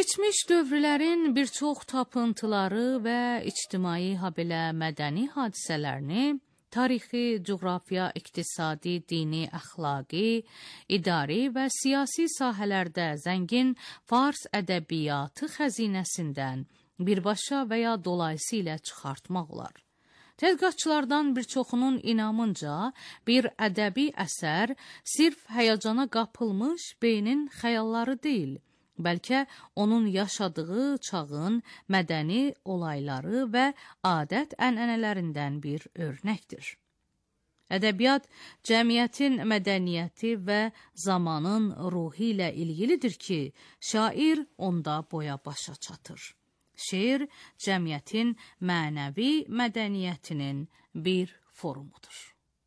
Keçmiş dövrlərin bir çox tapıntıları və ictimai habelə mədəni hadisələrini tarixi, coğrafiya, iqtisadi, dini, əxlaqi, idari və siyasi sahələrdə zəngin fars ədəbiyyatı xəzinəsindən birbaşa və ya dolayısı ilə çıxartmaq olar. Tədqiqatçılardan bir çoxunun inamınca bir ədəbi əsər sırf həyəcana qapılmış beynin xəyalları deyil, bəlkə onun yaşadığı çağın mədəni olayları və adət-ənənələrindən bir örnəkdir. Ədəbiyyat cəmiyyətin mədəniyyəti və zamanın ruhu ilə ilgilidir ki, şair onda boya başa çatır. Şeir cəmiyyətin mənəvi mədəniyyətinin bir forumudur.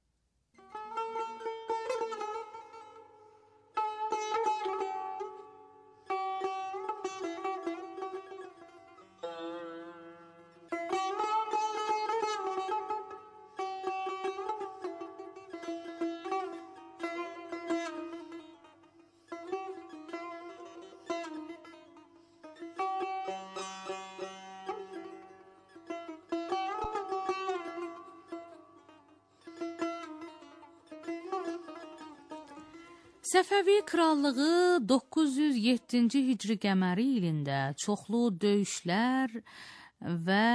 Səfəvi krallığı 907-ci hicri qəməri ilində çoxlu döyüşlər və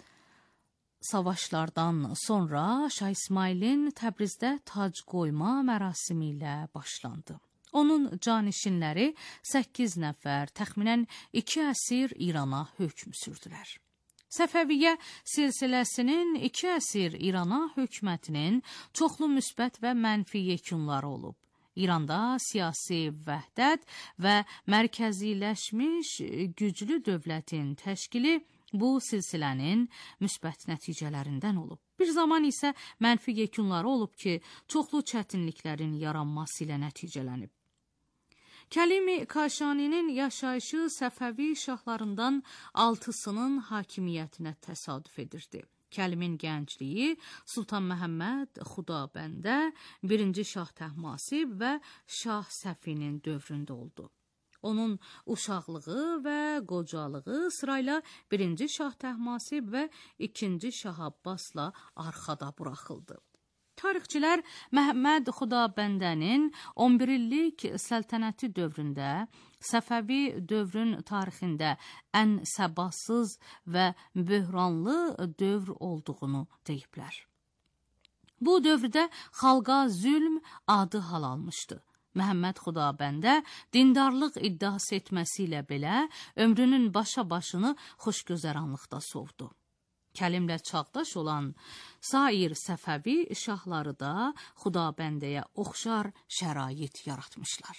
savaşlardan sonra Şah İsmailin Təbrizdə tac qoyma mərasimi ilə başlandı. Onun canişinləri 8 nəfər, təxminən 2 əsir İrana hökm sürdülər. Səfəviyyə silsiləsinin 2 əsir İrana hökumətinin çoxlu müsbət və mənfi yekunları olub. İranda siyasi vəhdət və mərkəziləşmiş güclü dövlətin təşkili bu silsilənin müsbət nəticələrindən olub. Bir zaman isə mənfi yekunları olub ki, çoxlu çətinliklərin yaranması ilə nəticələnib. Kəlimi Kaşaninin yaşayışı Səfəvi şahlarından 6-sının hakimiyyətinə təsadüf edirdi. Kəlimin gəncliyi Sultan Məhəmməd Xudabəndə, 1-ci Şah Təhmasib və Şah Səfinin dövründə oldu. Onun uşaqlığı və qocalığı sırayla 1-ci Şah Təhmasib və 2-ci Şah Abbasla arxada buraxıldı. Tarixçilər Məhəmməd Xudabəndənin 11 illik səltənəti dövründə Səfəvi dövrün tarixində ən səbatsız və böhranlı dövr olduğunu deyiblər. Bu dövrdə xalqa zülm adı hal almışdı. Məhəmməd Xudabəndə dindarlıq iddiası etməsi ilə belə ömrünün başını xoşgözəranlıqda sovdu. Kəlimlə çağdaş olan sair Səfəvi şahları da Xudabəndəyə oxşar şərait yaratmışlar.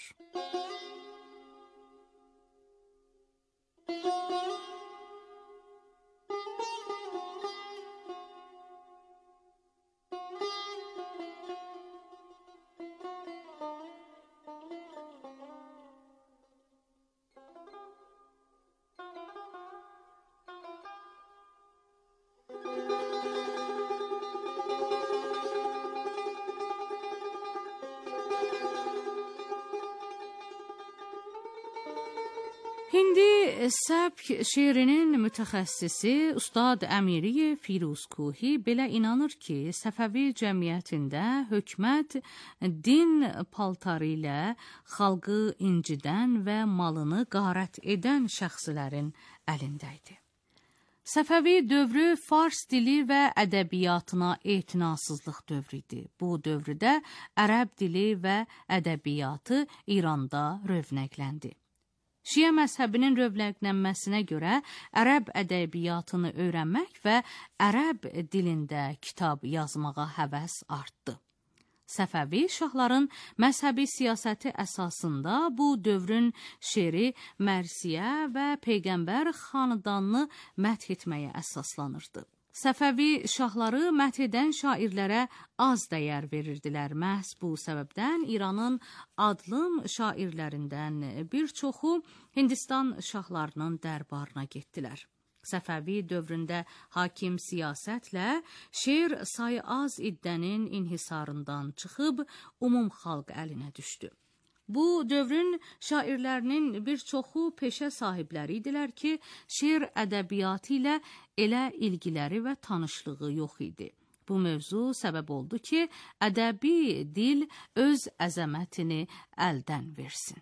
Hindi səbk şeirinin mütəxəssisi Ustad Əmiri Firuzkuhi belə inanır ki, Səfəvi cəmiyyətində hökumət din paltarı ilə xalqı incidən və malını qarət edən şəxslərin əlində idi. Səfəvi dövrü fars dili və ədəbiyyatına etinasızlıq dövrü idi. Bu dövrdə ərəb dili və ədəbiyyatı İranda rövnəqləndi. Şiə məzhəbinin rövnəqlənməsinə görə ərəb ədəbiyyatını öyrənmək və ərəb dilində kitab yazmağa həvəs artdı. Səfəvi şahların məzhəbi siyasəti əsasında bu dövrün şeiri mərsiyə və Peyğəmbər xanədanını məth etməyə əsaslanırdı. Səfəvi şahları məth edən şairlərə az dəyər verirdilər. Məhz bu səbəbdən İranın adlım şairlərindən bir çoxu Hindistan şahlarının dərbarına getdilər. Səfəvi dövründə hakim siyasətlə şeir sayı az iddənin inhisarından çıxıb umum xalq əlinə düşdü. Bu dövrün şairlərinin bir çoxu peşə sahibləri idilər ki, şeir ədəbiyyatı ilə elə ilgiləri və tanışlığı yox idi. Bu mövzu səbəb oldu ki, ədəbi dil öz əzəmətini əldən versin.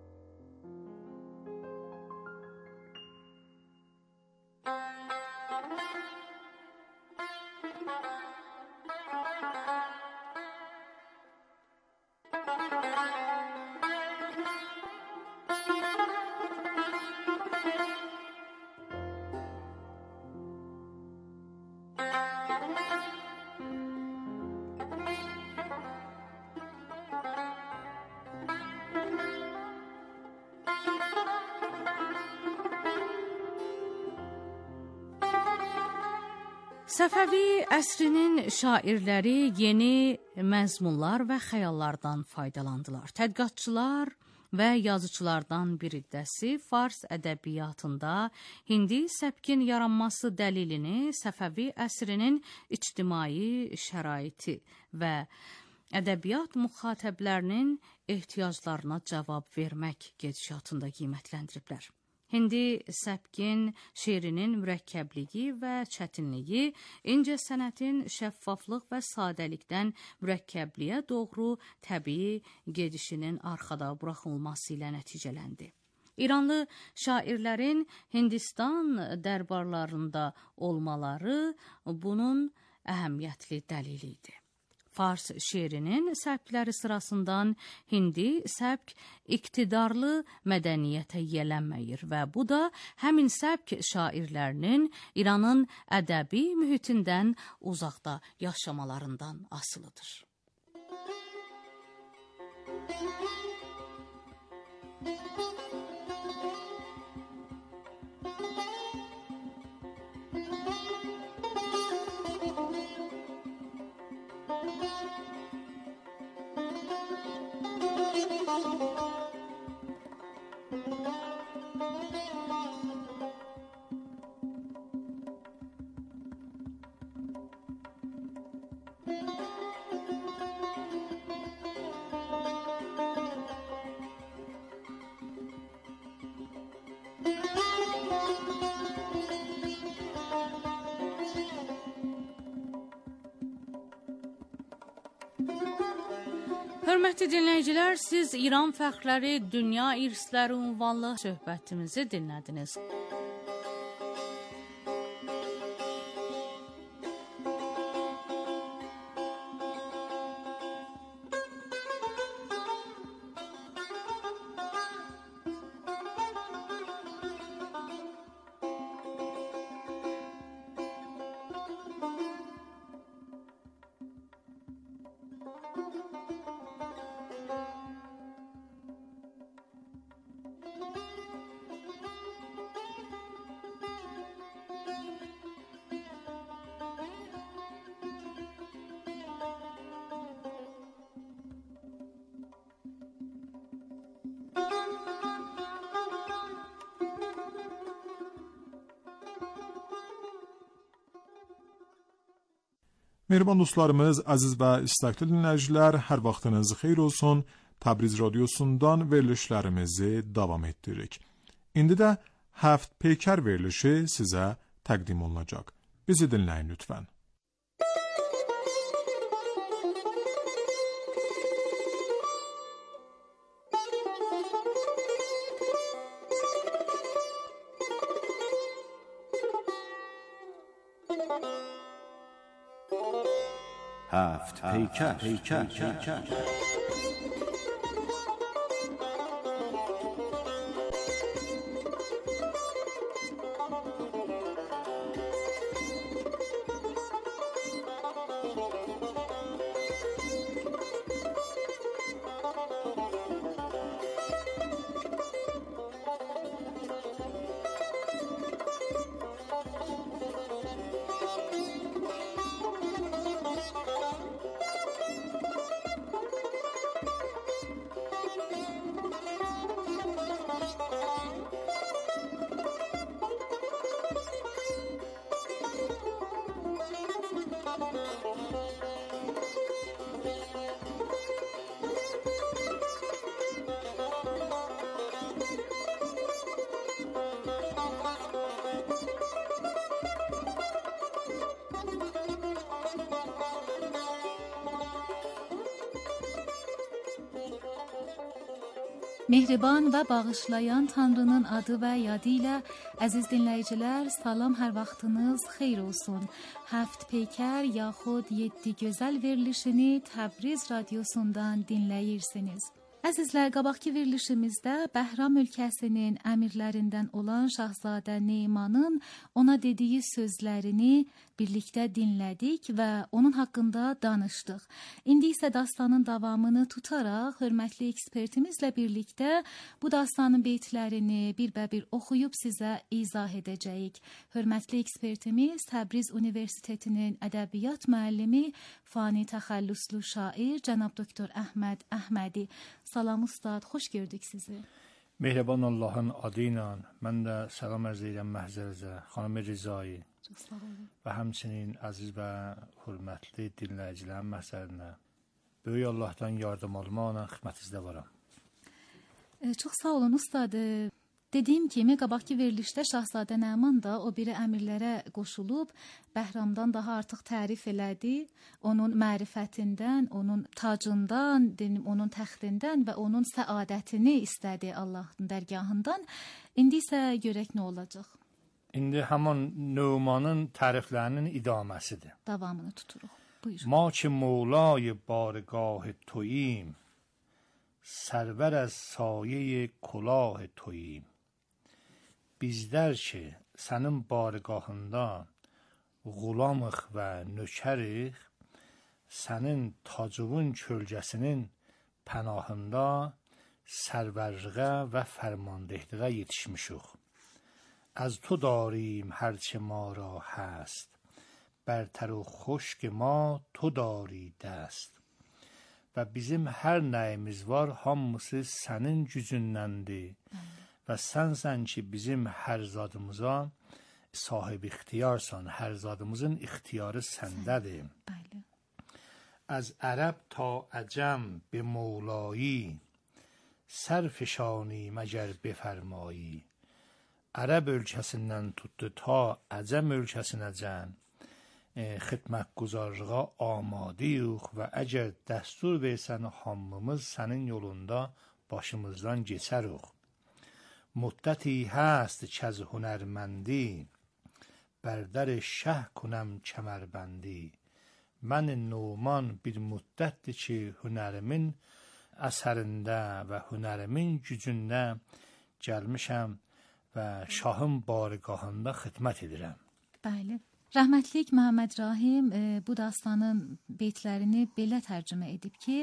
Səfəvi əsrinin şairləri yeni məzmunlar və xəyallardan faydalandılar. Tədqiqatçılar və yazıçılardan bir iddəsi fars ədəbiyyatında hindi səbkin yaranması dəlilini Səfəvi əsrinin ictimai şəraiti və ədəbiyyat müxatəblərinin ehtiyaclarına cavab vermək gedişatında qiymətləndiriblər. Hindi səbkin şeirinin mürəkkəbliyi və çətinliyi, incə sənətin şəffaflıq və sadəlikdən mürəkkəbliyə doğru təbii gedişinin arxada buraxılması ilə nəticələndi. İranlı şairlərin Hindistan dərbarlarında olmaları bunun əhəmiyyətli dəlili idi. Fars şeirinin səbkləri sırasından hindi səbk iqtidarlı mədəniyyətə yiyələnməyir və bu da həmin səbk şairlərinin İranın ədəbi mühitindən uzaqda yaşamalarından asılıdır. Hörmətli dinləyicilər, siz İran fəxrləri, dünya irsləri ünvanlı söhbətimizi dinlədiniz. Mehriban dostlarımız, əziz və istəkli dinləyicilər, hər vaxtınız xeyir olsun. Təbriz radiosundan verilişlərimizi davam etdiririk. İndi də Həft Peykər verilişi sizə təqdim olunacaq. Bizi dinləyin lütfən. هفت پیکر Mehriban və bağışlayan Tanrının adı və yadı ilə əziz dinləyicilər, salam, hər vaxtınız xeyir olsun. Həft Peykər yaxud 7 gözəl verilişini Təbriz radiosundan dinləyirsiniz. Əzizlər, qabaqki verilişimizdə Bəhram ölkəsinin əmirlərindən olan Şahzadə Neymanın ona dediyi sözlərini birlikdə dinlədik və onun haqqında danışdıq. İndi isə dastanın davamını tutaraq hörmətli ekspertimizlə birlikdə bu dastanın beytlərini bir-bir oxuyub sizə izah edəcəyik. Hörmətli ekspertimiz Təbriz Universitetinin ədəbiyyat müəllimi, fani təxəllüslü şair cənab doktor Əhməd Əhmədi. Salam ustad, xoş gördük sizi. Mehriban Allah'ın adıyla mən də salam ərz edirəm məhzərinizə, xanım Rizai və həmçinin əziz və hörmətli dinləyicilərin məhzərinə. Böyük Allah'tan yardım almaqla xidmətinizdə varam. Çox sağ olun ustad. Dediyim kimi, qabaqki verilişdə Şahzadə Nəman da o biri əmirlərə qoşulub, Bəhramdan daha artıq tərif elədi. Onun mərifətindən, onun tacından, onun təxtindən və onun səadətini istədi Allahın dərgahından. İndi isə görək nə olacaq. İndi həman Numanın təriflərinin idaməsidir. Davamını tuturuq. Buyurun. Ma ki Mevlای بارگاه توییم سرور از سایه کلاه توییم bizlər ki sənin bargahında qulamıq və nökərik, sənin tacuvun kölgəsinin pənahında sərvərliğə və fərmandehliğə yetişmişik. از تو داریم هرچه ما را هست برتر و خشک ما تو داری دست və bizim hər nəyimiz var hamısı sənin gücündəndir və sənsən ki bizim hər zadımıza sahib ixtiyarsan, hər zadımızın ixtiyarı səndədir. از عرب تا عجم به مولایی سرفشانی مگر بفرمایی Ərəb ölkəsindən tutdu ta Əcəm ölkəsinəcən xidmətguzarlığa amadəyik və əgər dəstur versən hamımız sənin yolunda başımızdan keçərik. Müddəti həst kəz hünərməndi bər در شه کنم کمربندی mən Numan bir müddətdir ki hünərimin əsərində və hünərimin gücündə gəlmişəm və şahın barigahında xidmət edirəm. Bəli. Rəhmətlik Məhəmməd Rahim bu dastanın beytlərini belə tərcümə edib ki,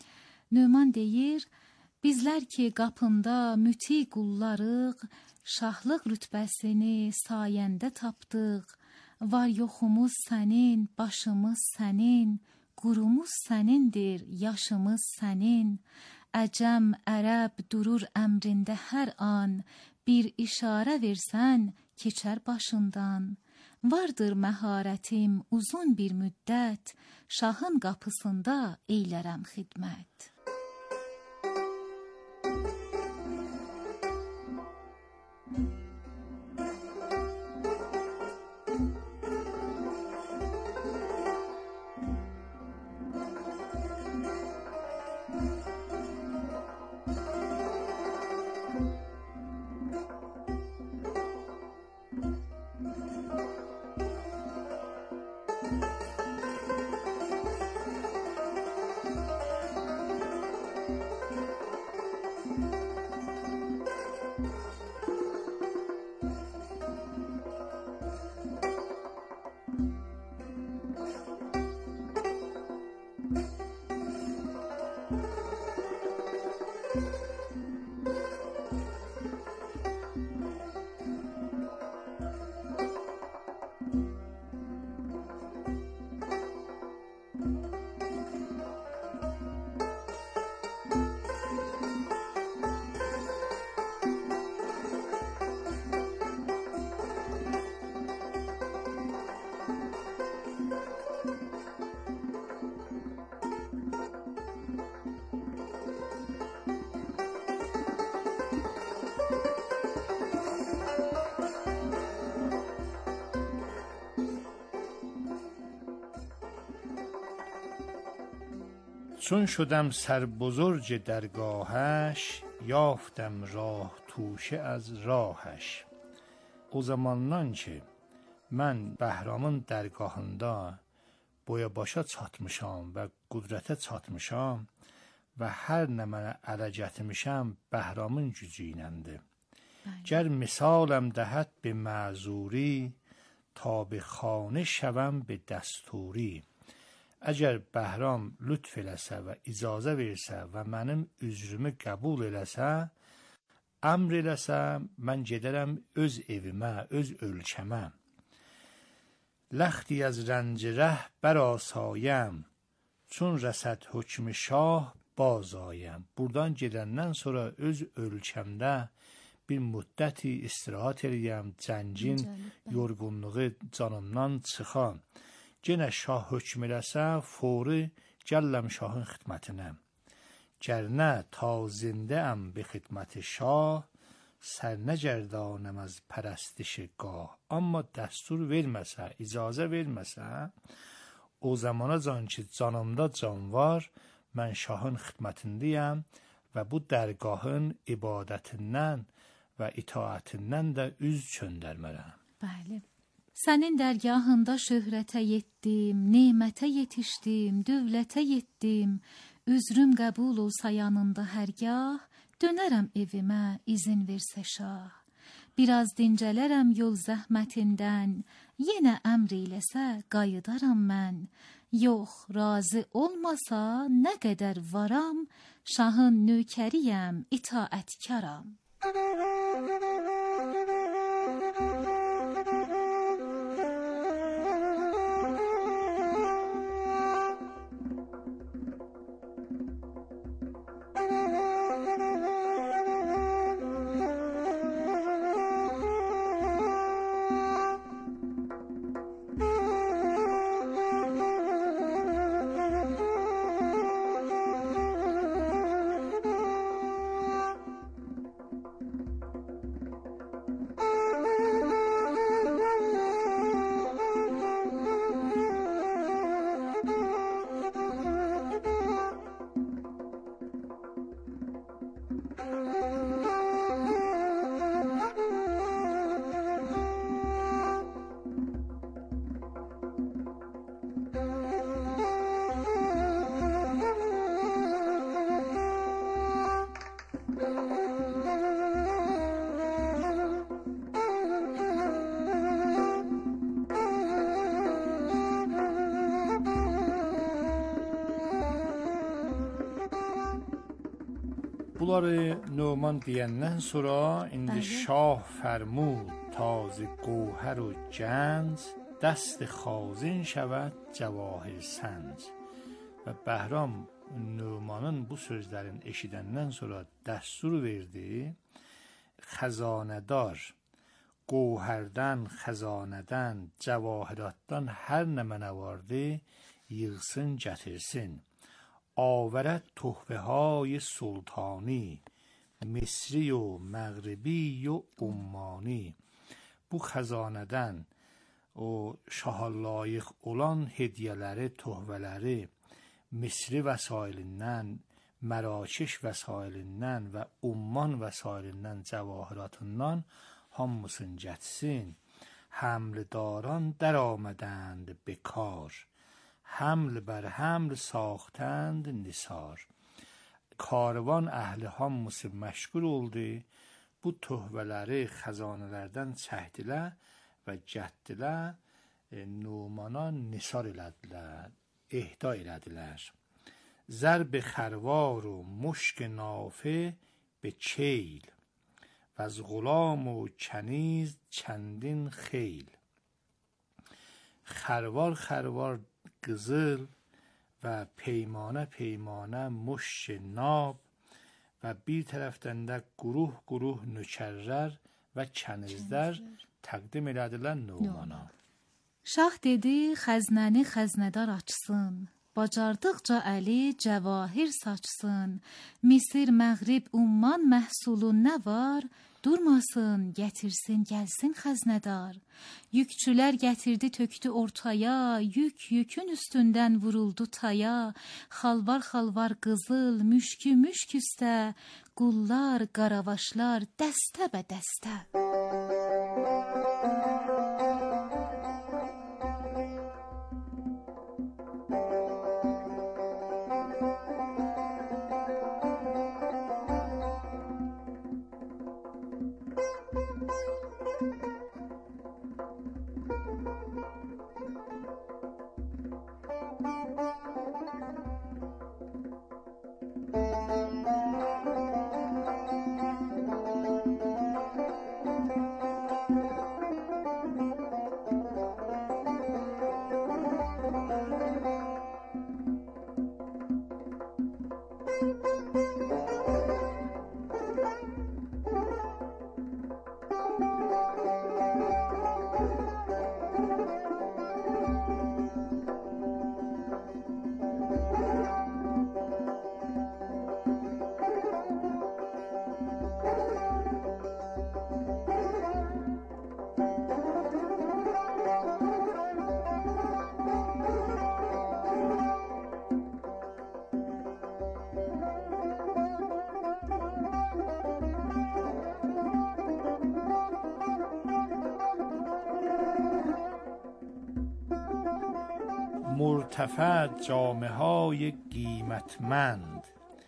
Numan deyir, bizlər ki qapında müti qullarıq, şahlıq rütbəsini sayəndə tapdıq, var yoxumuz sənin, başımız sənin, qurumuz sənindir, yaşımız sənin, əcəm, ərəb durur əmrində hər an, bir işarə versən, keçər başından. Vardır məharətim uzun bir müddət, şahın qapısında eylərəm xidmət. چون شدم سربزرگ درگاهش یافتم راه توشه از راهش. O zamandan ki mən Bəhramın dərgahında boya başa çatmışam və qudrətə çatmışam və hər nə mənə ələ gətirmişəm Bəhramın gücü iləndir. Gər misaləm dəhət bi məzuri, ta bi xanə şəvəm bi dəsturi. Əgər Bəhram lütf eləsə və icazə versə və mənim üzrümü qəbul eləsə, əmr eləsə, mən gedərəm öz evimə, öz ölkəmə. لختی از رنج ره برآسایم چون رسد حکم شاه بازآیم. Buradan gedəndən sonra öz ölkəmdə bir müddəti istirahət eləyəm, cəngin yorğunluğu canımdan çıxam. Yenə şah hökm eləsə, fori gəlləm şahın xidmətinə. Gərnə ta zindəyəm bi xidmət şah, sərnəgərdanəm az pərəstiş gah. Amma dəstur verməsə, icazə verməsə, o zamana can ki canımda can var, mən şahın xidmətindəyəm və bu dərgahın ibadətindən və itaətindən də üz çöndərmərəm. Bəli. Sənin dərgahında şöhrətə yetdim, nemətə yetişdim, dövlətə yetdim. Üzrüm qəbul olsa yanında hərgah, dönərəm evimə izin versə şah. Biraz dincələrəm yol zəhmətindən, yenə əmr eləsə qayıdaram mən. Yox, razı olmasa nə qədər varam, şahın nökəriyəm, itaətkaram. Bunları Numan deyəndən sonra indi şah fərmud taz gövhər و گنج دست خازن şəvət cəvahir sənc. Və Bəhram Numanın bu sözlərin eşidəndən sonra dəstur verdi, xəzanədar, gövhərdən, xəzanədən, cəvahiratdan hər nə mənə vardı, yığsın, gətirsin. آورد تحفه های سلطانی مصری و مغربی و عمانی. Bu xəzanədən o şaha layiq olan hediyələri, töhvələri Misri vəsailindən, Mərakeş vəsailindən və Umman vəsailindən, cəvahiratından hamısını gətirsin. Həmldaran در آمدند به کار حمل بر حمل ساختند نثار. Karvan əhli hamısı məşğul oldu. Bu töhvələri xəzanələrdən çəkdilər və gətdilər, Numana nisar elədilər, ehda elədilər. Zərb xərvar و مشک نافه به کیل و از غلام و کنیز چندین خیل. خروار خروار qızıl və peymanə muşk nab və bir tərəfdən də quruh nökərlər və kənizlər təqdim elədilər Numana. Şah dedi xəznəni xəznədar açsın, bacardıqca əli cəvahir saçsın. Misir, Məğrib, Umman məhsulu nə var? Durmasın, gətirsin, gəlsin xəznədar. Yükçülər gətirdi, tökdü ortaya, yükün üstündən vuruldu taya. Xalvar xalvar qızıl, müşkü müşk üstə, qullar, qaravaşlar dəstə bə dəstə. مرتفع جامه های قیمتمند،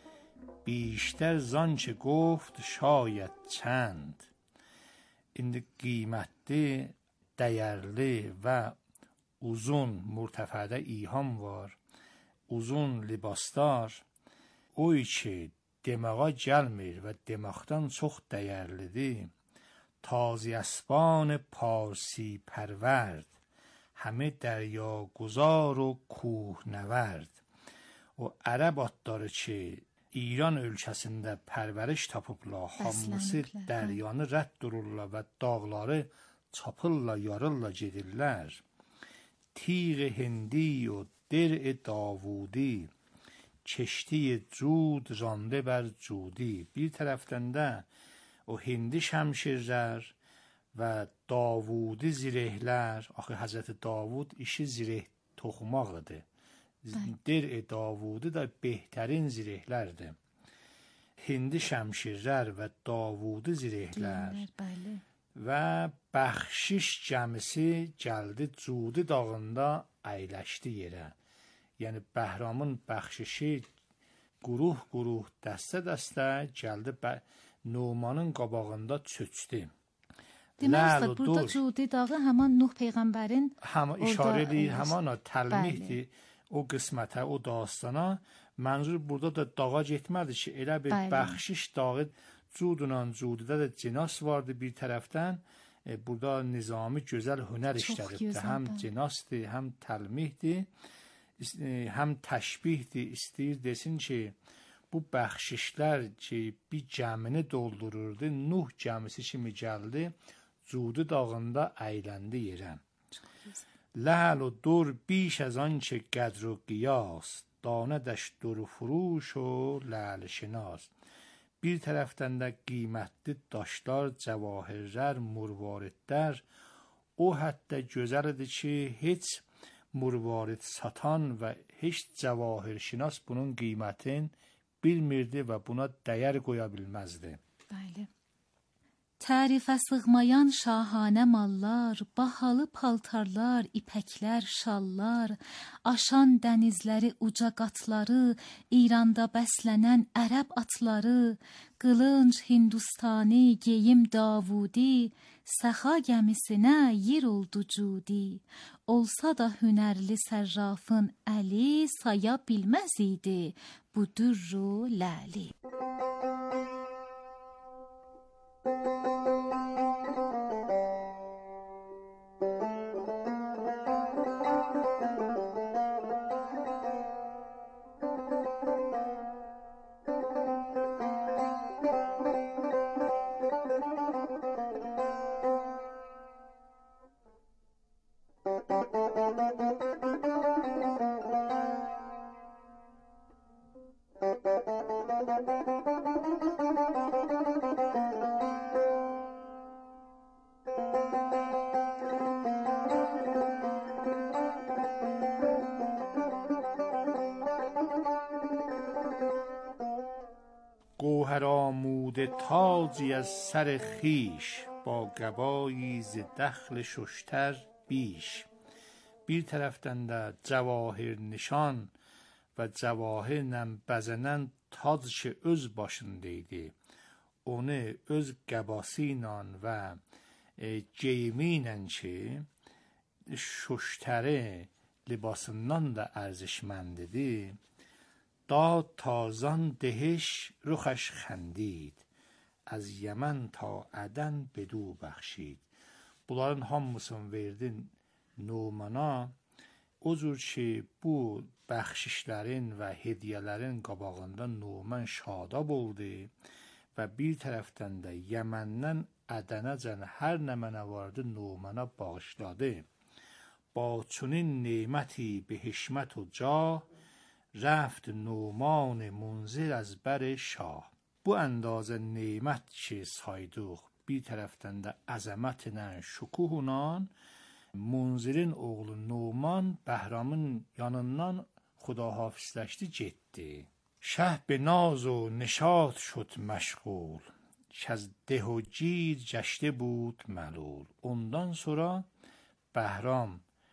بیشتر زانچه گفت شاید çənd. İndi qiymətli, dəyərli və uzun mürtəfədə iham var, uzun libaslar, o ki demağa gəlmir və demaqdan çox dəyərlidir. تازی اسبان پارسی پرورد، همه دریا گذار و کوه نورد. O ərəb atları ki, İran ölkəsində pərvəriş tapıblar, hamısı dəryanı rədd dururlar və dağları çapırlar, yarırlar, gedirlər. تیغ هندی و درع داوودی، کشتی جود رانده بر جودی. Bir tərəfdən də o hindi şəmşirlər və Davudi zirehlər. Axı Həzrəti Davud işi zireh toxumaqdır. Der-i Davudi da behtərin zirehlərdir. Hindi şəmşirlər və Davudi zirehlər və bəxşiş gəmisi gəldi Cudi dağında əyləşdi yerə. Yəni Bəhramın bəxşişi quruh-quruh, dəstə-dəstə gəldi Numanın qabağında çökdü. Deməli, burada Cudi dağı həman Nuh Peyğəmbərin işarə edir, həman təlmihdir o qismətə, o dastana. Mənzur burada da dağa getmədi ki, elə bir bəxşiş dağı Cudla Cudidə də cinas vardı bir tərəfdən. Burada Nizami gözəl hünər işlədibdir. Həm cinasdır, həm təlmihdir, həm təşbihdir. İstəyir desin ki, bu bəxşişlər ki, bir gəmini doldururdu, Nuh gəmisi kimi gəldi, Cudi dağında əyləndi yerə. لعل و در بیش از آنچه قدر و قیاس، داندش در فروش و لعل شناس. Bir tərəfdən də qiymətli daşlar, cəvahirlər, murvaridlər o hətta gözəldir ki, heç murvarid satan və heç cəvahirşinas bunun qiymətin bilmirdi və buna dəyər qoya bilməzdi. Bəli. Tərifə sığmayan şahanə mallar, bahalı paltarlar, ipəklər, şallar, aşan dənizləri, uca qatları, İranda bəslənən ərəb atları, qılınc Hindustani, geyim Davudi, səxa gəmisinə yer oldu Cudi. Olsa da hünərli sərrafın əli saya bilməz idi bu dürru ləli. نموده تاجی از سر خیش، با گوایی ز دخل ششتر بیش. Bir tərəfdən də cəvahir nişan və cəvahirlə bəzənən tac ki öz başında idi, onu öz qəbası ilə və geyimi ilə ki şuştəri libasından da ارزشمند idi, داد تازان دهش رخش خندید، از یمن تا عدن بدو بخشید. Bunların hamısını verdin Numana, o cür ki bu bəxşişlərin və hediyələrin qabağında Numan şadab oldu və bir tərəfdən də Yəməndən Ədənəcən hər nə mənə vardı Numana bağışladı. با چنین نعمتی به حشمت و جاه، رفت نومان منذر از بر شاه. Bu əndazə neymət ki saydıq, bir tərəfdən də əzəmətlə, şükuhla Munzirin oğlu Numan Bəhramın yanından xudahafizləşdi, getdi. شاه به ناز و نشاط شد مشغول، که از ده و گیر گشته بود ملول. Ondan sonra Bəhram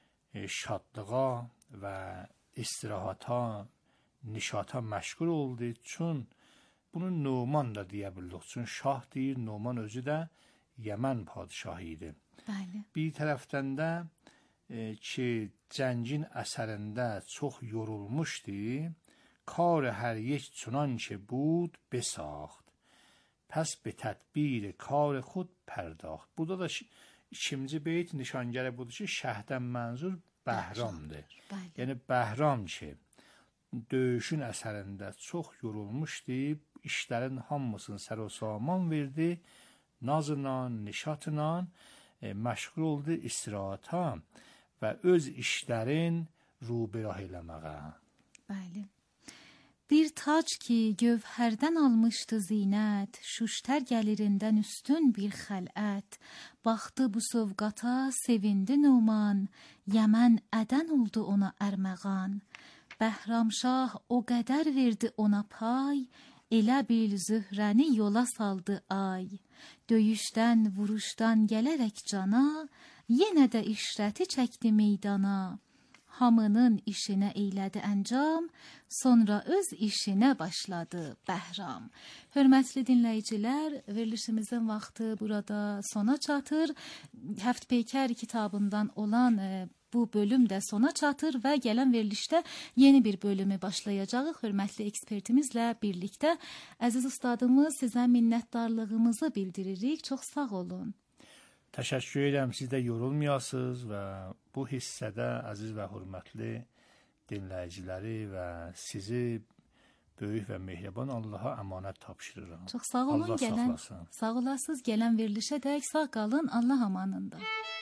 şadlığa və istirahata, nişata məşğul oldu. Çün bunu Numan da deyə bildik. Çün şah deyir, Numan özü də Yəmən padişahı idi. Bəli. Bir tərəfdən də ki cəngin əsərində çox yorulmuşdu, کار هر یک چنان که بود بساخت، پس به tədbir کار خود پرداخت. Burada da ikinci beyt nişangəri budur ki, şəhdən mənzur Bəhramdır. Yəni Bəhram ki döyüşün əsərində çox yorulmuşdu, işlərin hamısını sərosaman verdi, nazla, nişatla məşğul oldu istirahata və öz işlərin ruberah eləməyə. Bəli. Bir tac ki gövhərdən almışdı zinət, şuştər gəlirindən üstün bir xələt. Baxdı bu sovqata, sevindi Numan, Yəmən Ədən oldu ona ərməğan. Bəhramşah o qədər verdi ona pay, elə bil zührəni yola saldı ay. Döyüşdən, vuruşdan gələrək cana, yenə də işrəti çəkdi meydana. Hamının işinə eylədi əncam, sonra öz işinə başladı Bəhram. Hörmətli dinləyicilər, verilişimizin vaxtı burada sona çatır. Həft Peykər kitabından olan bu bölüm də sona çatır və gələn verilişdə yeni bir bölümü başlayacağıq. Hörmətli ekspertimizlə birlikdə əziz ustadımız sizə minnətdarlığımızı bildiririk. Çox sağ olun. Təşəkkür edirəm, siz də yorulmayasınız və bu hissədə əziz və hörmətli dinləyiciləri və sizi böyük və mehriban Allaha əmanət tapşırıram. Çox sağ olun, Allah gələn saxlasın. sağ olasınız, gələn verilişə dək sağ qalın, Allah amanında.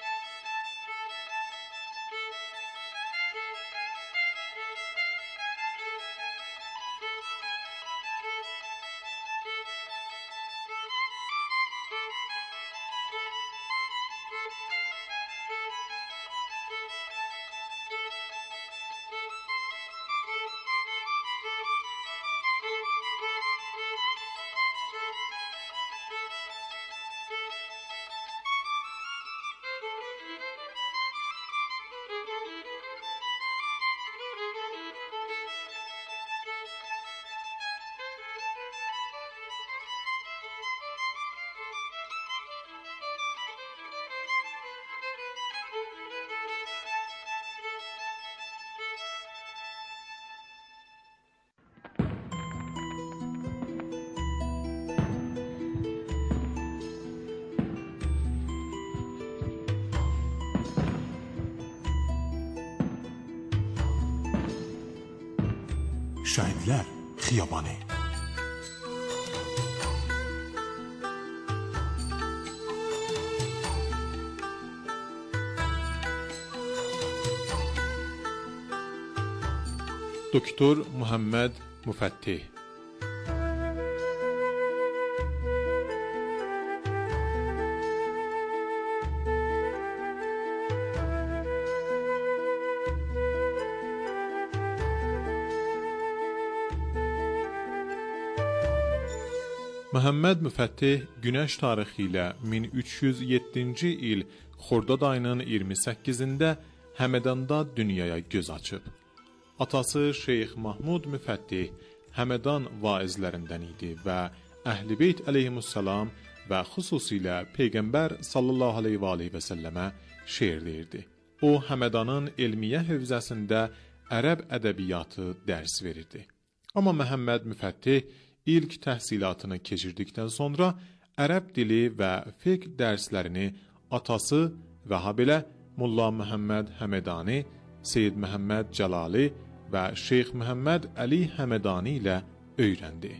Şəhidlər Xiyabanı. Doktor Muhammed Müfəttih. Məhəmməd Müfəttih günəş tarixi ilə 1307-ci il Xordad ayının 28-də Həmədanda dünyaya göz açıb. Atası Şeyx Mahmud Müfəttih Həmədan vaizlərindən idi və Əhl-i Beyt əleyhimussalam və xüsusilə Peyğəmbər sallallahu aleyhi və səlləmə şeir deyirdi. O, Həmədanın elmiyə hövzəsində ərəb ədəbiyyatı dərs verirdi. Amma Məhəmməd Müfəttih ilk təhsilatını keçirdikdən sonra ərəb dili və fiqh dərslərini atası və habelə Molla Məhəmməd Həmədani, Seyyid Məhəmməd Cəlali və Şeyx Məhəmməd Əli Həmədani ilə öyrəndi.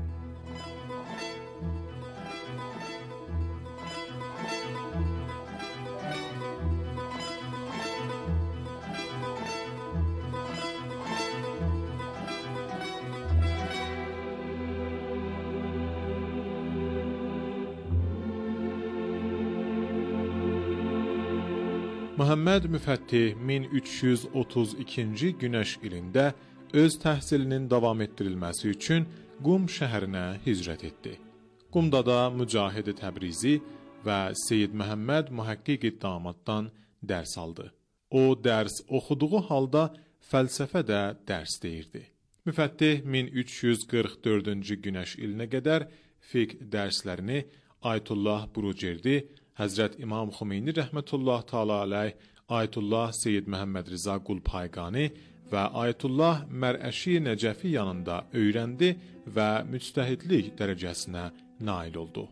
Məhəmməd Müfəttih 1332-ci günəş ilində öz təhsilinin davam etdirilməsi üçün Qum şəhərinə hicrət etdi. Qumda da Mücahid Təbrizi və Seyyid Məhəmməd Muhəqqiq Damaddan dərs aldı. O, dərs oxuduğu halda fəlsəfə də dərs deyirdi. Müfəttih 1344-cü günəş ilinə qədər fiqh dərslərini Ayətullah Burucerdi, Həzrət İmam Xümeyni rəhmətullah təala aleyh, Ayətullah Seyyid Məhəmməd Rza Qulpayqani və Ayətullah Mərəşi Nəcəfi yanında öyrəndi və müctəhidlik dərəcəsinə nail oldu.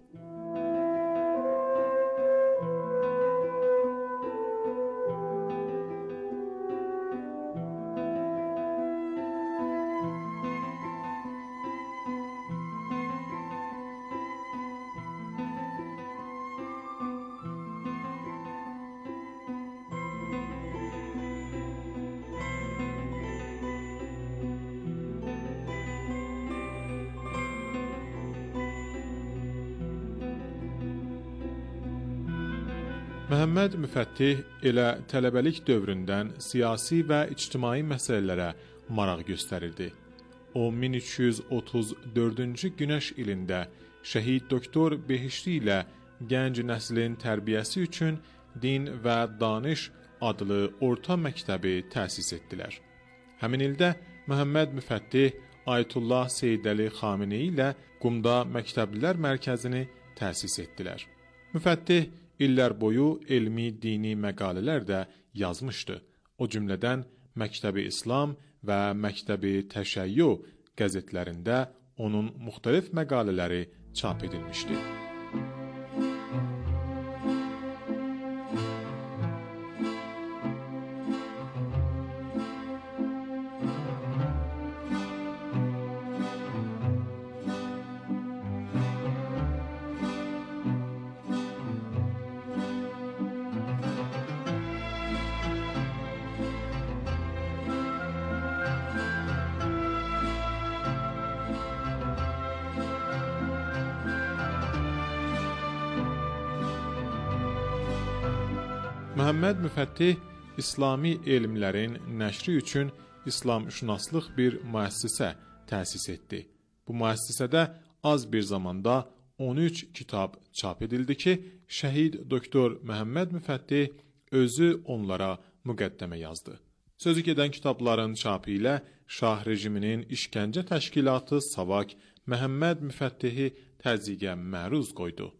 Məhəmməd Müfəttih elə tələbəlik dövründən siyasi və ictimai məsələlərə maraq göstərirdi. O, 1334-cü günəş ilində şəhid doktor Behişti ilə gənc nəslin tərbiyəsi üçün Din və Danış adlı orta məktəbi təsis etdilər. Həmin ildə Məhəmməd Müfəttih Ayətullah Seyyid Əli Xameneyi ilə Qumda Məktəblilər Mərkəzini təsis etdilər. Müfəttih illər boyu elmi dini məqalələr də yazmışdı. O cümlədən Məktəbi İslam və Məktəbi Təşəyyü qəzetlərində onun müxtəlif məqalələri çap edilmişdi. Məhəmməd Müfəttih İslami elmlərin nəşri üçün İslamşünaslıq bir müəssisə təsis etdi. Bu müəssisədə az bir zamanda 13 kitab çap edildi ki, şəhid doktor Məhəmməd Müfəttih özü onlara müqəddəmə yazdı. Sözü gedən kitabların çapı ilə Şah rejiminin işgəncə təşkilatı Savak Məhəmməd Müfəttihi təzyiqə məruz qoydu.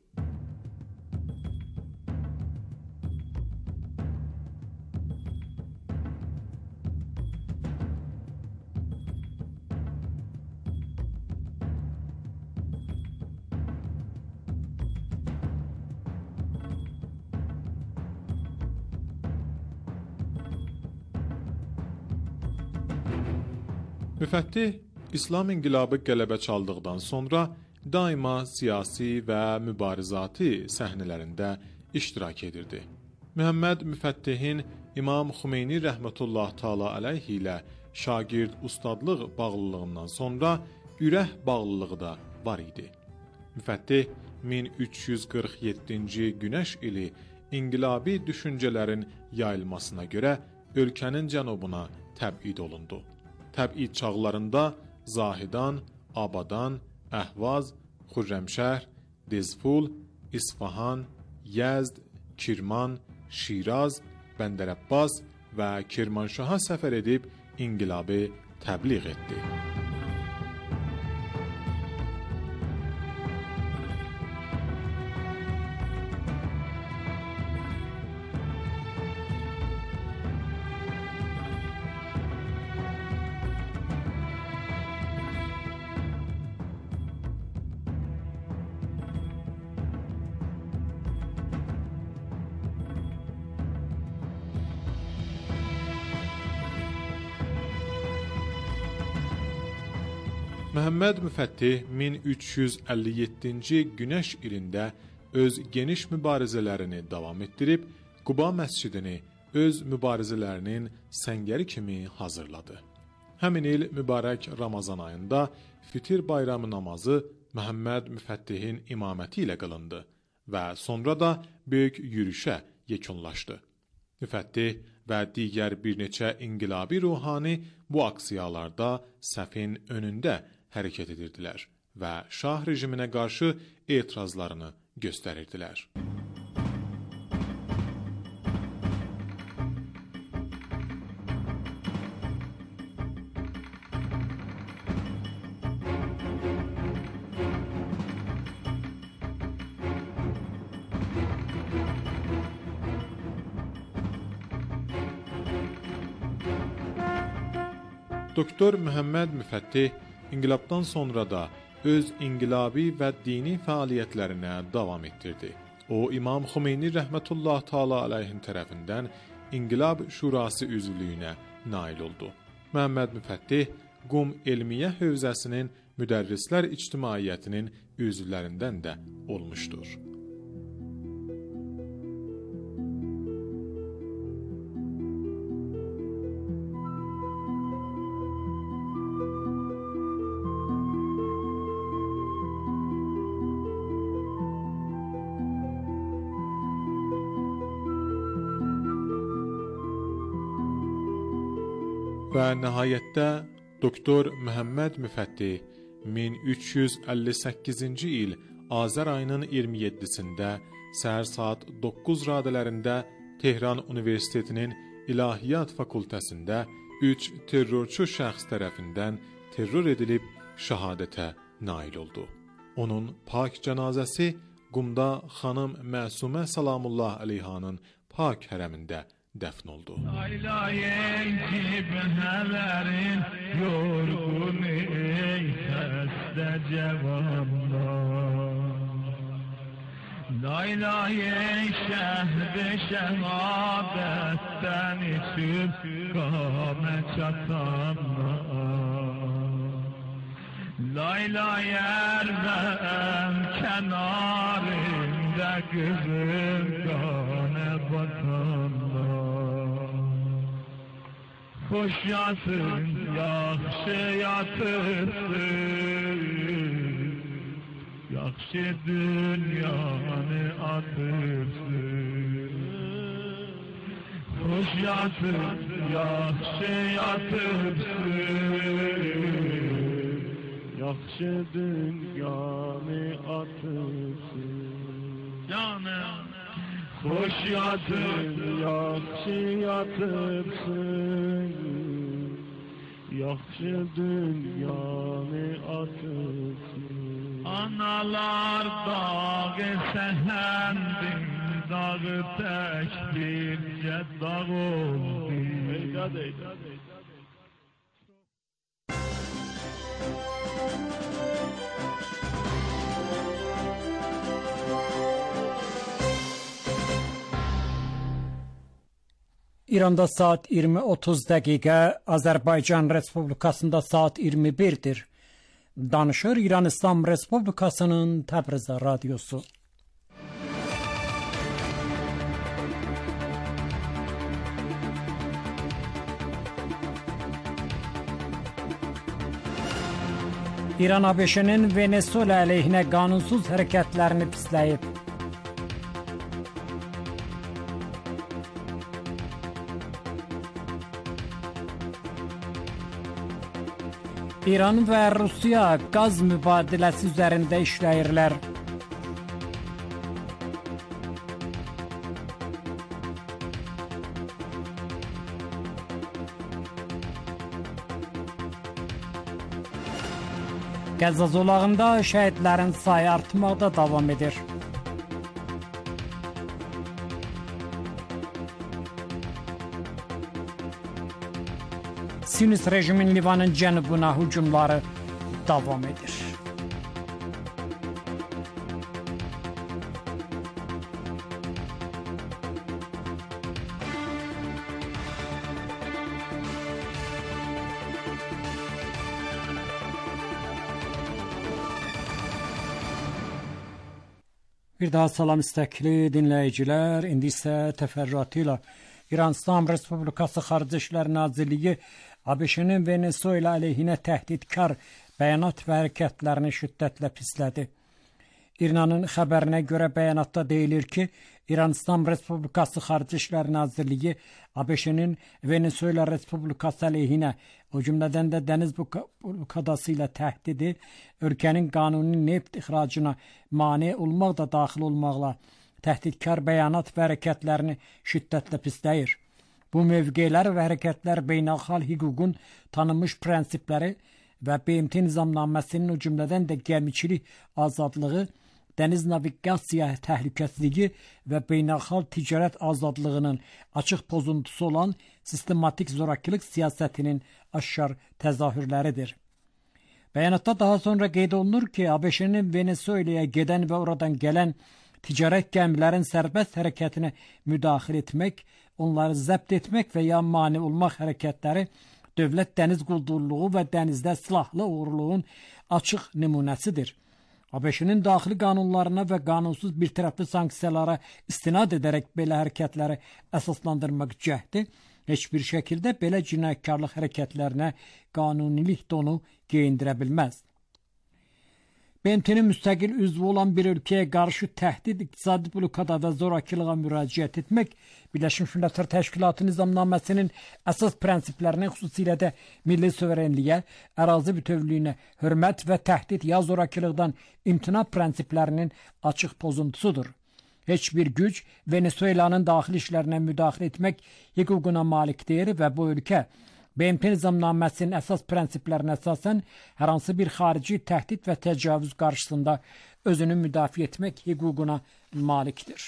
Müfəttih, İslam inqilabı qələbə çaldıqdan sonra daima siyasi və mübarizati səhnələrində iştirak edirdi. Məhəmməd Müfəttihin İmam Xümeyni rəhmətullah təala aleyh ilə şagird ustadlıq bağlılığından sonra ürək bağlılığı da var idi. Müfəttih 1347-ci günəş ili inqilabi düşüncələrin yayılmasına görə ölkənin cənubuna təbid olundu. Təbid çağlarında Zahidan, Abadan, Əhvaz, خرمشهر، دزفول، اصفهان، یزد، کرمان، شیراز، بندرعباس və Kirmanşaha səfər edib inqilabı təbliğ etdi. Məhəmməd Müfəttih 1357-ci Günəş ilində öz geniş mübarizələrini davam etdirib, Quba məscidini öz mübarizələrinin səngəri kimi hazırladı. Həmin il mübarək Ramazan ayında Fitir bayramı namazı Məhəmməd Müfəttihin imaməti ilə qılındı və sonra da böyük yürüşə yekunlaşdı. Müfəttih və digər bir neçə inqilabi ruhani bu aksiyalarda səfin önündə hərəkət edirdilər və şah rejiminə qarşı etirazlarını göstərirdilər. Doktor Məhəmməd Müfəttih İnqilabdan sonra da öz inqilabi və dini fəaliyyətlərinə davam etdirdi. O, İmam Xümeyni rəhmətullah təala aleyhin tərəfindən İnqilab Şurası üzvlüyünə nail oldu. Məhəmməd Müfəttih Qum Elmiyyə Hövzəsinin müdərrislər ictimaiyyətinin üzvlərindən də olmuşdur. Və nəhayətdə Doktor Məhəmməd Müfəttih 1358-ci il Azər ayının 27-sində səhər saat 9 radələrində Tehran Universitetinin İlahiyyat Fakültəsində 3 terrorçu şəxs tərəfindən terror edilib şəhadətə nail oldu. Onun pak cənazəsi Qumda xanım Məsumə Salamullah əleyhanın pak hərəmində dəfn oldu. Laylayer ben kenarında kızım gane batanlar. Hoş yatın, yaxşı yatırsın, yaxşı dünyanı atırsın. Hoş yatın, yaxşı yatırsın, yaxşı dünyanı atırsın. Canım, hoş yatın, yaxşı yatırsın, yaxşı dünyanı atırsın. Analar dağı səhəndin, dağı tək bircə dağ oldu. Eydad, eydad, eydad. İranda saat 20:30 dəqiqə, Azərbaycan Respublikasında saat 21-dir. Danışır İran İslam Respublikasının Təbriz radiosu. İran ABŞ-nin Venezuela əleyhinə qanunsuz hərəkətlərini pisləyib. İran və Rusiya qaz mübadiləsi üzərində işləyirlər. Qəzza zolağında şəhidlərin sayı artmaqda davam edir. Siyonist rejimin Livanın cənubuna hücumları davam edir. Bir daha salam istəkli dinləyicilər. İndi isə təfərrüatı ilə İran İslam Respublikası Xarici İşlər Nazirliyi ABŞ-nin Venezuela əleyhinə təhdidkar bəyanat və hərəkətlərini şiddətlə pislədi. İranın xəbərinə görə bəyanatda deyilir ki, İran İslam Respublikası Xarici İşlər Nazirliyi ABŞ-nin Venezuela Respublikası əleyhinə, o cümlədən də dəniz blokadası ilə təhdidi, ölkənin qanuni neft ixracına mane olmaq da daxil olmaqla təhdidkar bəyanat və hərəkətlərini şiddətlə pisləyir. Bu mövqelər və hərəkətlər beynəlxalq hüququn tanınmış prinsipləri və BMT nizamnaməsinin, o cümlədən də gəmiçilik azadlığı, dəniz naviqasiya təhlükəsizliyi və beynəlxalq ticarət azadlığının açıq pozuntusu olan sistematik zorakılıq siyasətinin aşkar təzahürləridir. Bəyanatda daha sonra qeyd olunur ki, ABŞ-nin Venezuelaya gedən və oradan gələn ticarət gəmilərin sərbəst hərəkətinə müdaxilə etmək, onları zəbt etmək və ya mane olmaq hərəkətləri dövlət dəniz quldurluğu və dənizdə silahlı uğurluğun açıq nümunəsidir. ABŞ-nin daxili qanunlarına və qanunsuz bir tərəfli sanksiyalara istinad edərək belə hərəkətləri əsaslandırmaq cəhdi heç bir şəkildə belə cinayətkarlıq hərəkətlərinə qanunilik tonu geyindirə bilməz. BMT-nin müstəqil üzvü olan bir ölkəyə qarşı təhdid, iqtisadi blokada və zorakılığa müraciət etmək Birləşmiş Millətlər Təşkilatı nizamnaməsinin əsas prinsiplərinə, xüsusilə də milli suverenliyə, ərazi bütövlüyünə hörmət və təhdid ya zorakılıqdan imtina prinsiplərinin açıq pozuntusudur. Heç bir güc Venezuelanın daxili işlərinə müdaxilə etmək hüququna malik deyil və bu ölkə BMT nizamnaməsinin əsas prinsiplərinə əsasən hər hansı bir xarici təhdid və təcavüz qarşısında özünü müdafiə etmək hüququna malikdir.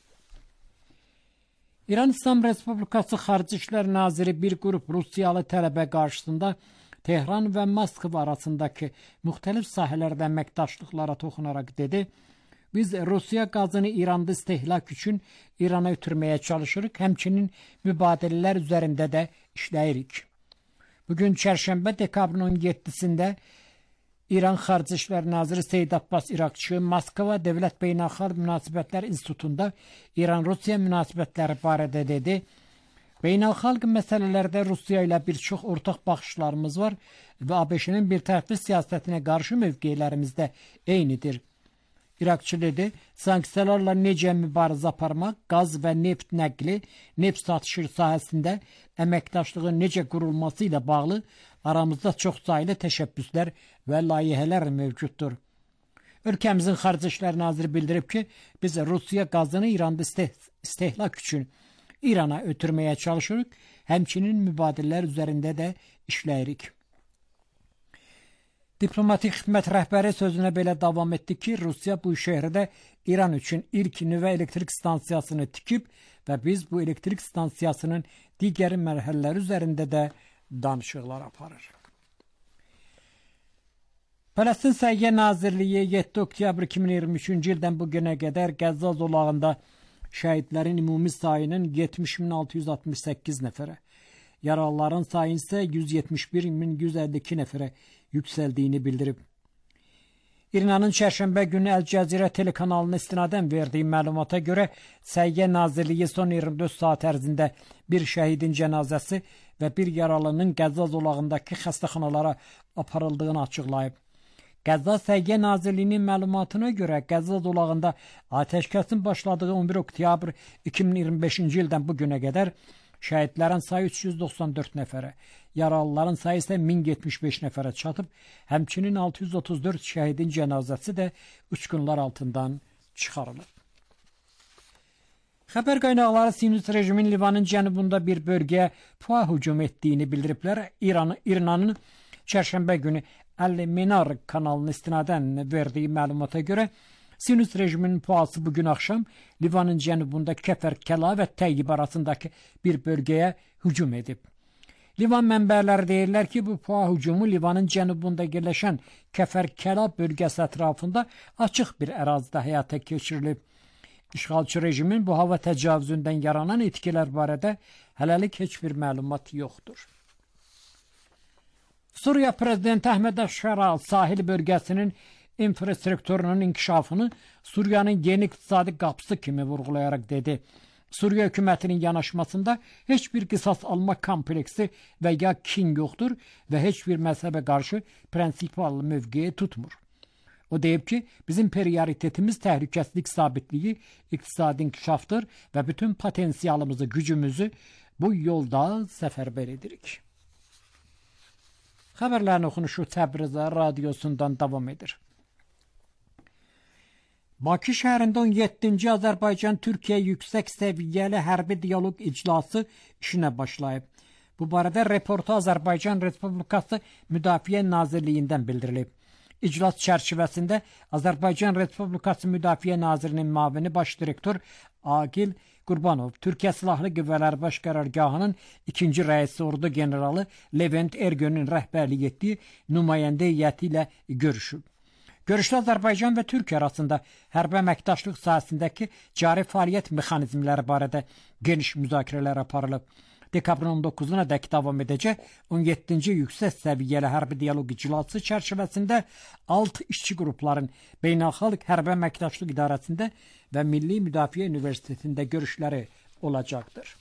İran İslam Respublikası Xarici İşlər Naziri bir qrup Rusiyalı tələbə qarşısında Tehran və Moskva arasındakı müxtəlif sahələrdə əməkdaşlıqlara toxunaraq dedi: "Biz Rusiya qazını İranda istehlak üçün İrana ötürməyə çalışırıq, həmçinin mübadilələr üzərində də işləyirik." Bugün çərşənbə dekabrın 17-sində İran Xarici İşlər Naziri Seyid Abbas İraqçı Moskva Dövlət Beynəlxalq Münasibətlər İnstitutunda İran-Rusiya münasibətləri barədə dedi: "Beynəlxalq məsələlərdə Rusiya ilə bir çox ortaq baxışlarımız var və ABŞ-nin bir tərəfli siyasətinə qarşı mövqelərimiz də eynidir." İraqçı dedi, sanksiyalarla necə mübarizə aparmaq, qaz və neft nəqli, neft satışı sahəsində əməkdaşlığın necə qurulması ilə bağlı aramızda çox saylı təşəbbüslər və layihələr mövcuddur. Ölkəmizin Xarici İşlər Naziri bildirib ki, biz Rusiya qazını İranda istehlak üçün İrana ötürməyə çalışırıq, həmçinin mübadilələr üzərində də işləyirik. Diplomatik xidmət rəhbəri sözünə belə davam etdi ki, Rusiya bu şəhərdə İran üçün ilk nüvə elektrik stansiyasını tikib və biz bu elektrik stansiyasının digər mərhələləri üzərində də danışıqlar aparırıq. Fələstin Səhiyyə Nazirliyi 7 oktyabr 2023-cü ildən bu günə qədər Qəzza zolağında şəhidlərin ümumi sayının 70.668 nəfərə, yaralıların sayı isə 171.152 nəfərə yüksəldiyini bildirib. İranın çərşənbə günü Əl-Cəzirə telekanalına istinadən verdiyi məlumata görə Səhiyyə Nazirliyi son 24 saat ərzində bir şəhidin cənazəsi və bir yaralının Qəzza zolağındakı xəstəxanalara aparıldığını açıqlayıb. Qəzza Səhiyyə Nazirliyinin məlumatına görə Qəzza zolağında atəşkəsin başladığı 11 oktyabr 2025-ci ildən bu günə qədər Şəhidlərin sayı 394 nəfərə, yaralıların sayı isə 1075 nəfərə çatıb, həmçinin 634 şəhidin cənazəsi də uçqunlar altından çıxarılıb. Xəbər qaynaqları Siyonist rejimin Livanın cənubunda bir bölgəyə PUA hücum etdiyini bildiriblər. İranın çərşənbə günü Əl-Menar kanalının istinadən verdiyi məlumata görə Siyonist rejimin PUA-sı bugün axşam Livanın cənubunda Kəfər-Kəla və Təyyib arasındakı bir bölgəyə hücum edib. Livan mənbələri deyirlər ki, bu PUA hücumu Livanın cənubunda yerləşən Kəfər-Kəla bölgəsi ətrafında açıq bir ərazidə həyata keçirilib. İşğalçı rejimin bu hava təcavüzündən yaranan itkilər barədə hələlik heç bir məlumat yoxdur. Suriya prezidenti Əhməd Əşşar sahil bölgəsinin infrastrukturunun inkişafını Suriyanın yeni iqtisadi qapısı kimi vurğulayaraq dedi. Suriya hökumətinin yanaşmasında heç bir qisas alma kompleksi və ya kin yoxdur və heç bir məzhəbə qarşı prinsipal mövqeyi tutmur. O deyib ki, bizim prioritetimiz təhlükəsizlik sabitliyi, iqtisadi inkişafdır və bütün potensialımızı, gücümüzü bu yolda səfərbər edirik. Xəbərlərin oxunuşu Təbriz radiosundan davam edir. Bakı şəhərində 17-ci Azərbaycan-Türkiyə yüksək səviyyəli hərbi dialoq iclası işinə başlayıb. Bu barədə reportu Azərbaycan Respublikası Müdafiə Nazirliyindən bildirilib. İclas çərçivəsində Azərbaycan Respublikası Müdafiə Nazirinin müavini baş direktor Agil Qurbanov, Türkiyə Silahlı Qüvvələr Baş Qərargahının 2-ci rəisi ordu generalı Levent Ergönün rəhbərlik etdiyi nümayəndə heyəti ilə görüşüb. Görüşdə Azərbaycan və Türkiyə arasında hərbi əməkdaşlıq sahəsindəki cari fəaliyyət mexanizmləri barədə geniş müzakirələr aparılıb. Dekabrın 19-una dək davam edəcək 17-ci yüksək səviyyəli hərbi dialoq iclası çərçivəsində 6 işçi qrupların Beynəlxalq Hərbi Əməkdaşlıq İdarəsində və Milli Müdafiə Universitetində görüşləri olacaqdır.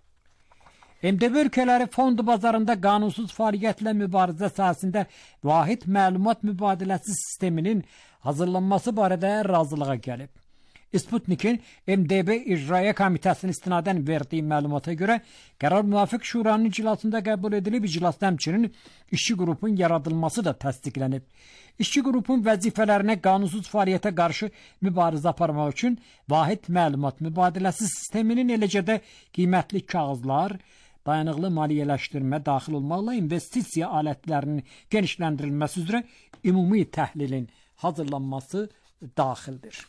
MDB ölkələri fond bazarında qanunsuz fəaliyyətlə mübarizə sahəsində vahid məlumat mübadiləsi sisteminin hazırlanması barədə razılığa gəlib. Sputnik'in MDB İcraya Komitəsinin istinadən verdiyi məlumata görə qərar müvafiq şuranın iclasında qəbul edilib, iclasda həmçinin işçi qrupun yaradılması da təsdiqlənib. İşçi qrupun vəzifələrinə qanunsuz fəaliyyətə qarşı mübarizə aparmaq üçün vahid məlumat mübadiləsi sisteminin, eləcə də qiymətli kağızlar, dayanıqlı maliyyələşdirmə daxil olmaqla investisiya alətlərinin genişləndirilməsi üzrə ümumi təhlilin hazırlanması daxildir.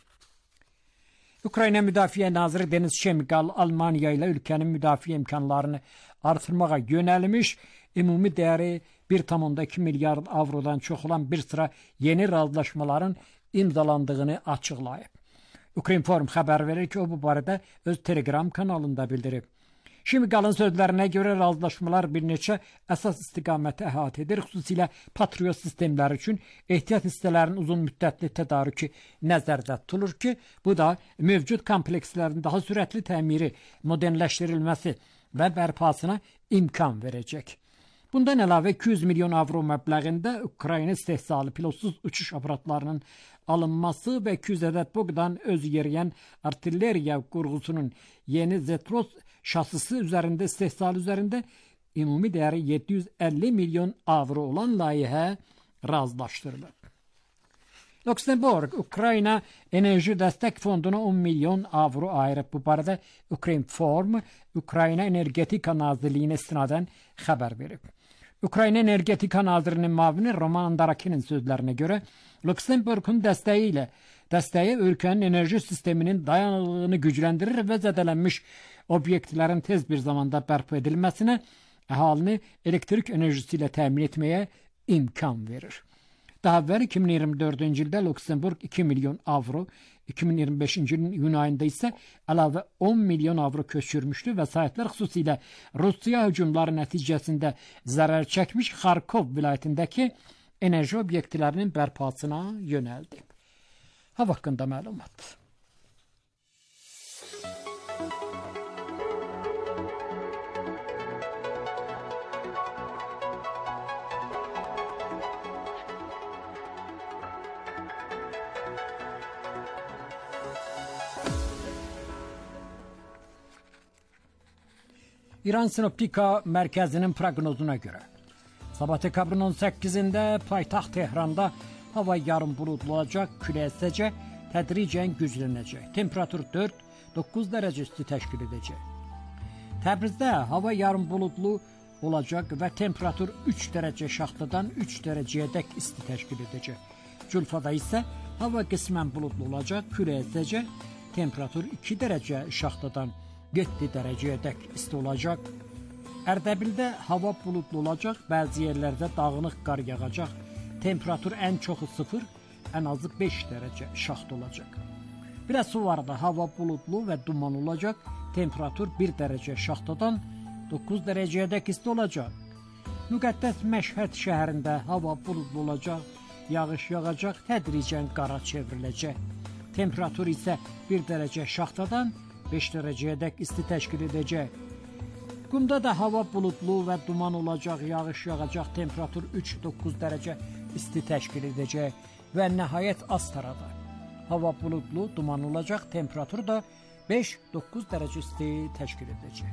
Ukrayna Müdafiə Naziri Denis Şmyhal Almaniya ilə ölkənin müdafiə imkanlarını artırmağa yönəlmiş, ümumi dəyəri 1,2 milyard avrodan çox olan bir sıra yeni razılaşmaların imzalandığını açıqlayıb. Ukrinform xəbər verir ki, o bu barədə öz Telegram kanalında bildirib. Şmyhalın sözlərinə görə razılaşmalar bir neçə əsas istiqaməti əhatə edir, xüsusilə patriot sistemləri üçün ehtiyat hissələrin uzun müddətli tədarükü nəzərdə tutulur ki, bu da mövcud komplekslərin daha sürətli təmiri, modernləşdirilməsi və bərpasına imkan verəcək. Bundan əlavə 200 milyon avro məbləğində Ukrayna istehsalı pilotsuz uçuş aparatlarının alınması və 200 ədəd Bogdan öz yeriyən artilleriya qurğusunun yeni Zetros şasisi üzərində istehsalı üzərində ümumi dəyəri 750 milyon avro olan layihə razılaşdırılıb. Lüksemburg, Ukrayna Enerji Dəstək Fonduna 10 milyon avro ayırıb. Bu barədə Ukrinform, Ukrayna Energetika Nazirliyinə istinadən xəbər verib. Ukrayna Energetika Nazirinin müavini Roman Darakinin sözlərinə görə Lüksemburg'un dəstəyi ölkənin enerji sisteminin dayanıklılığını gücləndirir və zədələnmiş obyektlərin tez bir zamanda bərpa edilməsinə, əhalini elektrik enerjisi ilə təmin etməyə imkan verir. Daha əvvəl 2024-cü ildə Lüksemburg 2 milyon avro, 2025-ci ilin iyun ayında isə əlavə 10 milyon avro köçürmüşdü və vəsaitlər xüsusilə Rusiya hücumları nəticəsində zərər çəkmiş Xarkov vilayətindəki enerji obyektlərinin bərpasına yönəldi. Hava haqqında məlumat. İran Sinoptika Mərkəzinin proqnozuna görə sabah dekabrın 18-də paytaxt Tehranda hava yarım buludlu olacaq, külək əsəcək, tədricən güclənəcək. Temperatur 4-9 dərəcə isti təşkil edəcək. Təbrizdə hava yarım buludlu olacaq və temperatur 3 dərəcə şaxtadan 3 dərəcəyədək isti təşkil edəcək. Culfada isə hava qismən buludlu olacaq, külək əsəcək, temperatur 2 dərəcə şaxtadan 7 dərəcəyədək isti olacaq. Ərdəbildə hava buludlu olacaq, bəzi yerlərdə dağınıq qar yağacaq. Temperatur ən çoxu 0, ən azı 5 dərəcə şaxta olacaq. Biləsuvarda hava buludlu və duman olacaq. Temperatur 1 dərəcə şaxtadan 9 dərəcəyədək isti olacaq. Müqəddəs Məşhəd şəhərində hava buludlu olacaq, yağış yağacaq, tədricən qara çevriləcək. Temperatur isə 1 dərəcə şaxtadan 5 dərəcəyədək isti təşkil edəcək. Qumda da hava buludlu və duman olacaq, yağış yağacaq, temperatur 3-9 dərəcə isti təşkil edəcək. Və nəhayət Astarada hava buludlu, duman olacaq, temperatur da 5-9 dərəcə isti təşkil edəcək.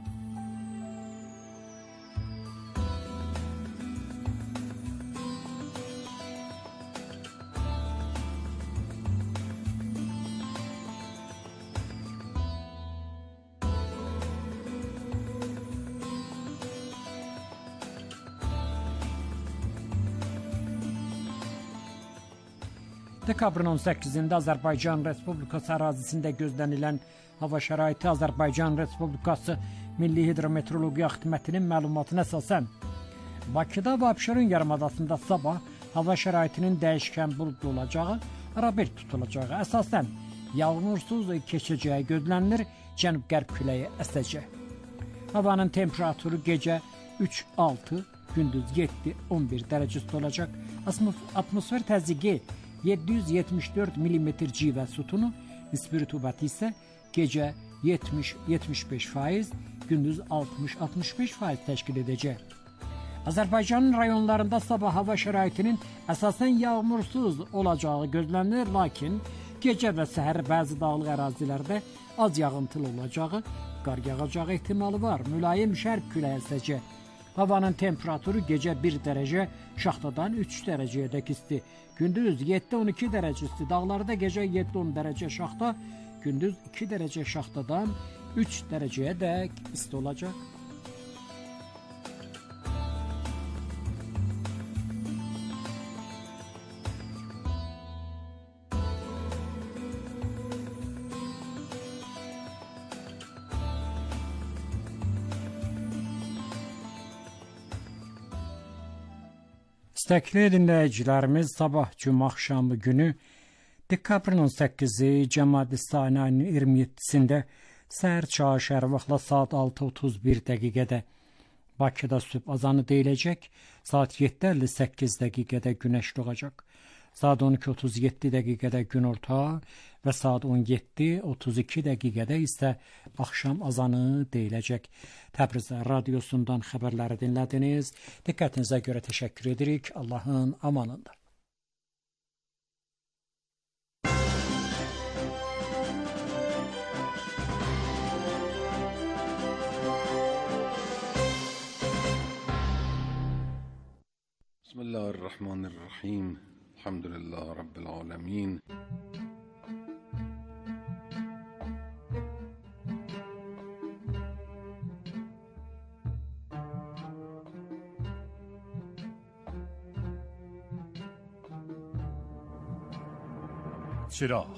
Dekabrın 18-də Azərbaycan Respublikası ərazisində gözlənilən hava şəraiti Azərbaycan Respublikası Milli Hidrometeorologiya Xidmətinin məlumatına əsasən Bakıda və Abşeron yarımadasında sabah hava şəraitinin dəyişkən buludlu olacağı, arabir tutulacağı, əsasən yağmursuz keçəcəyi gözlənilir, cənub-qərb küləyi əsəcək. Havanın temperaturu gecə 3-6, gündüz 7-11 dərəcə isti olacaq. Atmosfer təzyiqi 774 mm civə sütunu, nisbi rütubəti isə gecə 70-75%, gündüz 60-65% təşkil edəcək. Azərbaycanın rayonlarında sabah hava şəraitinin əsasən yağmursuz olacağı gözlənilir, lakin gecə və səhər bəzi dağlıq ərazilərdə az yağıntılı olacağı, qar yağacağı ehtimalı var. Mülayim şərq küləyi əsəcək. Havanın temperaturu gecə 1 dərəcə şaxtadan 3 dərəcəyədək isti, gündüz 7-12 dərəcə isti, dağlarda gecə 7-10 dərəcə şaxta, gündüz 2 dərəcə şaxtadan 3 dərəcəyədək isti olacaq. İstəkli dinləyicilərimiz, sabah cümə axşamı günü dekabrın 18-i Cəmadistan ayının 27-sində səhər çağı şəhər vaxtla saat 6:31 dəqiqədə Bakıda sübh azanı deyiləcək, saat 7:58 dəqiqədə günəş doğacaq, saat 12:37 dəqiqədə günorta və saat 17:32 dəqiqədə isə axşam azanı deyiləcək. Təbriz radiosundan xəbərləri dinlədiniz. Diqqətinizə görə təşəkkür edirik. Allahın amanında. Bismillahirrahmanirrahim. Elhamdülillah Rabbil alemin. چراغ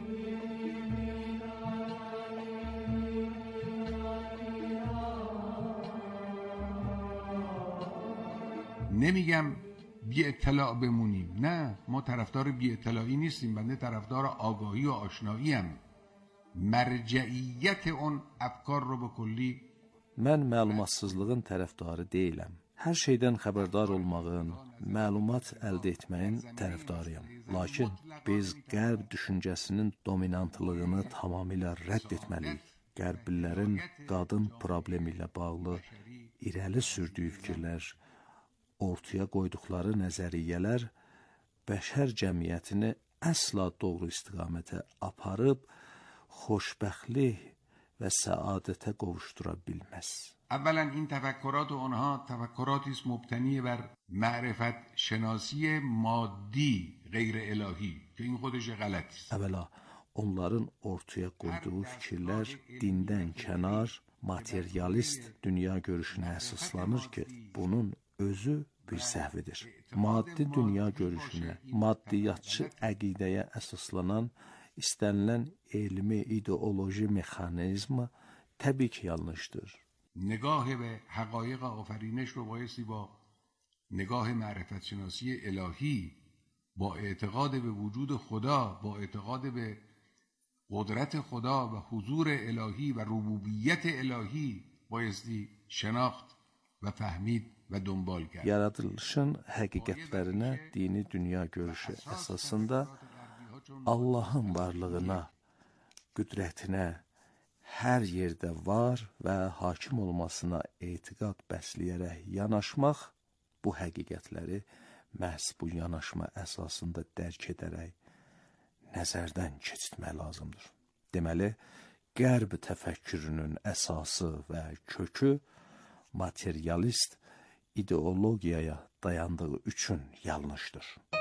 نمیگم بی اطلاع بمونیم، نه، ما طرفدار بی اطلاعی نیستیم، بنده طرفدار آگاهی و آشنایی ام. مرجعیت اون افکار رو به کلی Mən məlumatsızlığın tərəfdarı deyiləm. Hər şeydən xəbərdar olmağın, məlumat əldə etməyin tərəfdarıyam. Lakin biz qərb düşüncəsinin dominantlığını tamamilə rədd etməliyik. Qərblilərin qadın problemi ilə bağlı irəli sürdüyü fikirlər, ortaya qoyduqları nəzəriyyələr bəşər cəmiyyətini əsla doğru istiqamətə aparıb xoşbəxtlik və səadətə qovuşdura bilməz. اولا این تفکرات اونها تفکراتی است مبتنی بر معرفت شناسی مادی غیر الهی که این خودش غلطی است. Əvvəla onların ortaya qoyduğu fikirlər dindən kənar, materialist dünya görüşünə əsaslanır ki, bunun özü bir səhvidir. Maddi dünya görüşünə, maddiyatçı əqidəyə əsaslanan istənilən elmi ideoloji mexanizm təbii ki yanlışdır. نگاه به حقایق آفرینش رو بایستی با نگاه معرفت شناسی الهی، با اعتقاد به وجود خدا، با اعتقاد به قدرت خدا و حضور الهی و ربوبیت الهی بایستی شناخت و فهمید و دنبال کرد. Yaradılışın həqiqətlərinə dini dünya görüşü əsasında Allahın varlığına, qüdrətinə, hər yerdə var və hakim olmasına etiqad bəsləyərək yanaşmaq, bu həqiqətləri məhz bu yanaşma əsasında dərk edərək nəzərdən keçirmək lazımdır. Deməli, qərb təfəkkürünün əsası və kökü materialist ideologiyaya dayandığı üçün yanlışdır.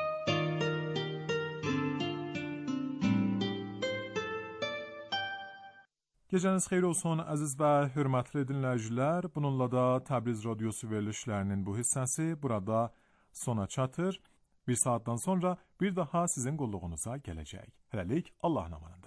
Gecəniz xeyir olsun əziz və hörmətli dinləyicilər. Bununla da Təbriz Radyosu verilişlərinin bu hissəsi burada sona çatır. Bir saatdan sonra bir daha sizin qulluğunuza gələcək. Hələlik Allahın amanında.